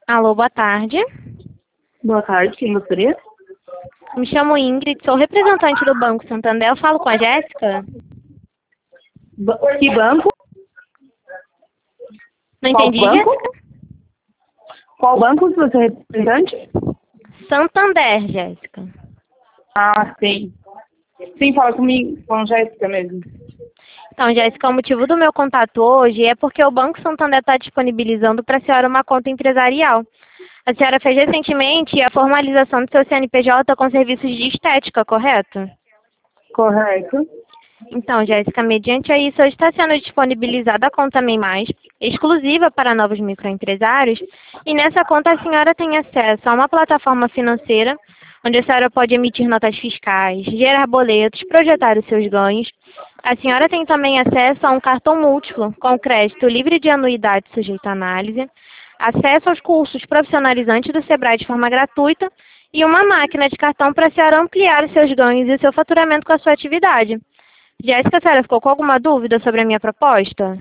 Alô, boa tarde. Boa tarde, quem gostaria? Me chamo Ingrid, sou representante do Banco Santander. Eu falo com a Jéssica? Que banco? Não Qual entendi, banco? Jéssica? Qual banco que você é representante? Santander, Jéssica. Ah, sim. Sim, fala comigo, com a Jéssica mesmo. Então, Jéssica, o motivo do meu contato hoje é porque o Banco Santander está disponibilizando para a senhora uma conta empresarial. A senhora fez recentemente a formalização do seu CNPJ com serviços de estética, correto? Correto. Então, Jéssica, mediante a isso, hoje está sendo disponibilizada a conta MEI+, exclusiva para novos microempresários, e nessa conta a senhora tem acesso a uma plataforma financeira, onde a senhora pode emitir notas fiscais, gerar boletos, projetar os seus ganhos. A senhora tem também acesso a um cartão múltiplo, com crédito livre de anuidade sujeito à análise, acesso aos cursos profissionalizantes do Sebrae de forma gratuita e uma máquina de cartão para a senhora ampliar os seus ganhos e o seu faturamento com a sua atividade. Jéssica, a senhora ficou com alguma dúvida sobre a minha proposta?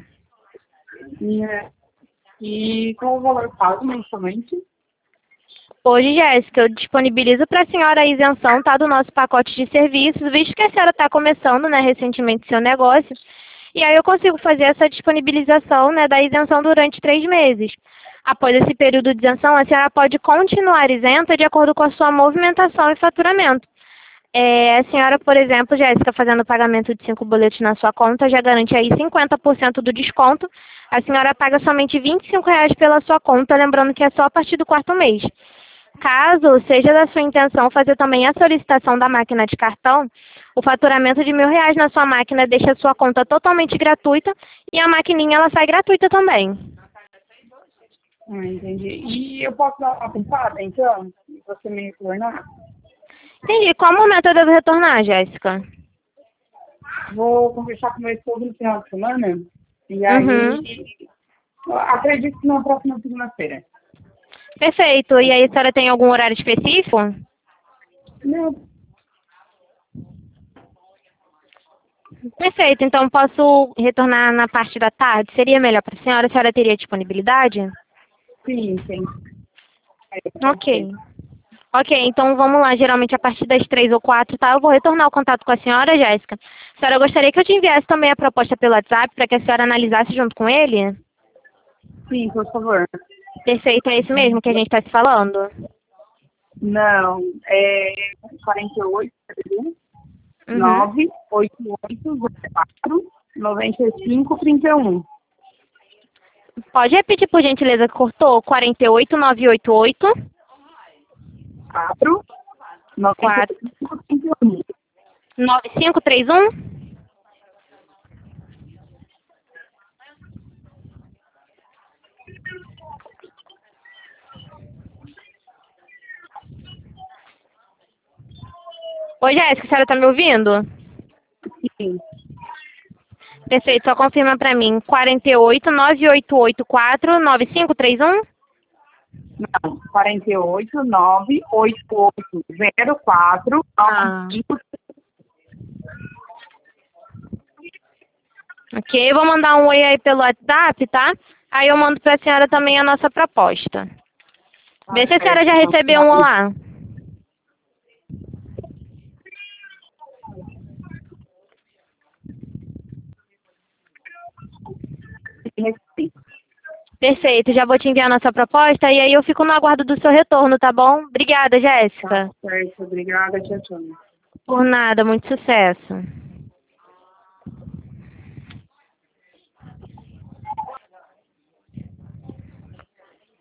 E qual o valor pago mensalmente? Hoje, Jéssica, eu disponibilizo para a senhora a isenção, tá, do nosso pacote de serviços, visto que a senhora está começando, né, recentemente seu negócio, e aí eu consigo fazer essa disponibilização, né, da isenção durante 3 meses. Após esse período de isenção, a senhora pode continuar isenta de acordo com a sua movimentação e faturamento. A senhora, por exemplo, Jéssica, fazendo o pagamento de 5 boletos na sua conta, já garante aí 50% do desconto. A senhora paga somente R$ 25 pela sua conta, lembrando que é só a partir do 4º mês. Caso seja da sua intenção fazer também a solicitação da máquina de cartão, o faturamento de R$ 1.000 na sua máquina deixa a sua conta totalmente gratuita e a maquininha ela sai gratuita também. Entendi. E eu posso dar uma pensada, então? Se você me retornar? Entendi. Qual momento eu devo retornar, Jéssica? Vou conversar com meu esposo no final de semana. E aí, acredito que na próxima segunda-feira. Perfeito. E aí, a senhora tem algum horário específico? Não. Perfeito. Então, posso retornar na parte da tarde? Seria melhor para a senhora? A senhora teria disponibilidade? Sim, sim. Ok. Ok, então vamos lá. Geralmente a partir das 3 ou 4, tá? Eu vou retornar o contato com a senhora, Jéssica. A senhora gostaria que eu te enviasse também a proposta pelo WhatsApp para que a senhora analisasse junto com ele? Sim, por favor. Perfeito, é isso mesmo que a gente está se falando? Não, é 48, 98804 9531. Pode repetir, por gentileza, que cortou? 48988 4 9531. 9531? Oi, Jéssica, a senhora está me ouvindo? Sim. Perfeito, só confirma para mim. 4898884 9531? Não, 48 98804 9531. Ok, eu vou mandar um oi aí pelo WhatsApp, tá? Aí eu mando para a senhora também a nossa proposta. Vê se a senhora já recebeu um olá. Perfeito, já vou te enviar a nossa proposta e aí eu fico no aguardo do seu retorno, tá bom? Obrigada, Jéssica. Certo, obrigada, tchau, tchau. Por nada, muito sucesso.